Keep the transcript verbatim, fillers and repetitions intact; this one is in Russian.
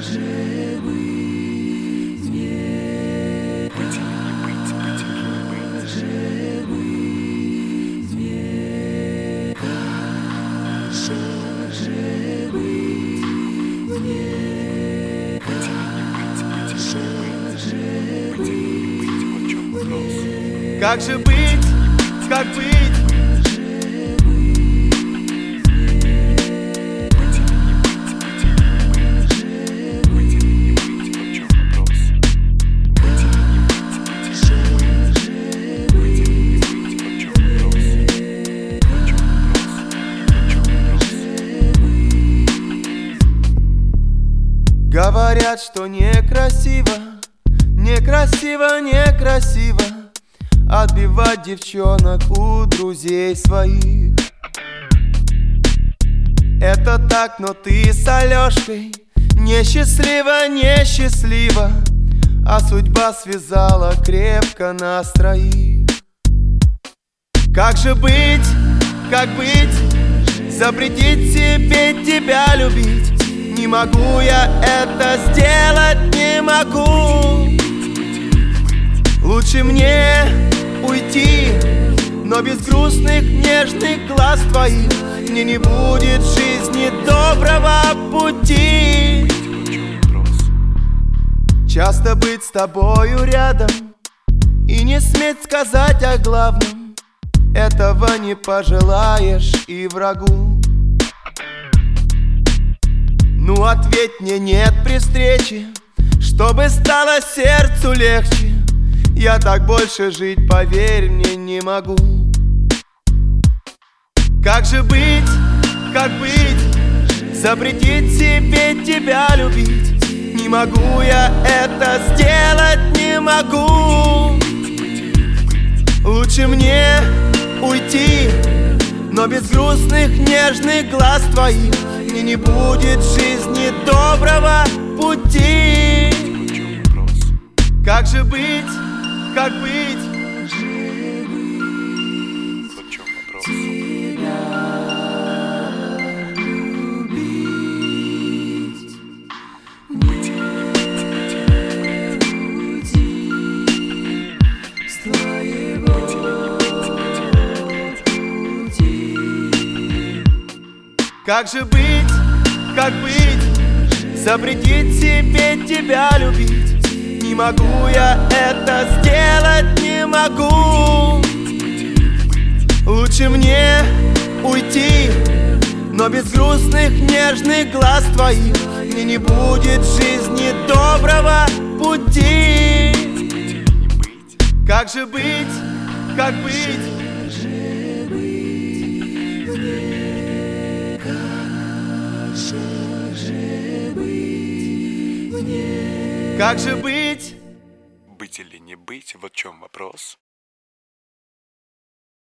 же быть мне? Быть или не быть, быть или не быть. Же быть мне? Как же быть мне? Быть или не быть, быть или не быть. Быть или не быть, вот в чем вопрос. Как же быть, как быть? Говорят, что некрасиво, некрасиво, некрасиво отбивать девчонок у друзей своих. Это так, но ты с Алёшкой несчастлива, несчастлива, а судьба связала крепко нас троих. Как же быть, как быть? Запретить себе тебя любить? Не могу я это сделать, не могу. Лучше мне уйти, но без грустных нежных глаз твоих мне не будет в жизни доброго пути. Часто быть с тобою рядом и не сметь сказать о главном, этого не пожелаешь и врагу. Ну ответь мне нет при встрече, чтобы стало сердцу легче. Я так больше жить, поверь мне, не могу. Как же быть, как быть? Запретить себе тебя любить? Не могу я это сделать, не могу. Лучше мне уйти, но без грустных нежных глаз твоих мне не будет в жизни доброго пути. Как же быть, как быть? Вот в чем вопрос. Тебя любить, не уйти с твоего пути. Как же быть, как быть? Запретить себе тебя любить? Не могу я это сделать, не могу. Лучше мне уйти, но без грустных нежных глаз твоих мне не будет в жизни доброго пути. Как же быть, как быть? Как же быть? Быть или не быть, вот в чем вопрос.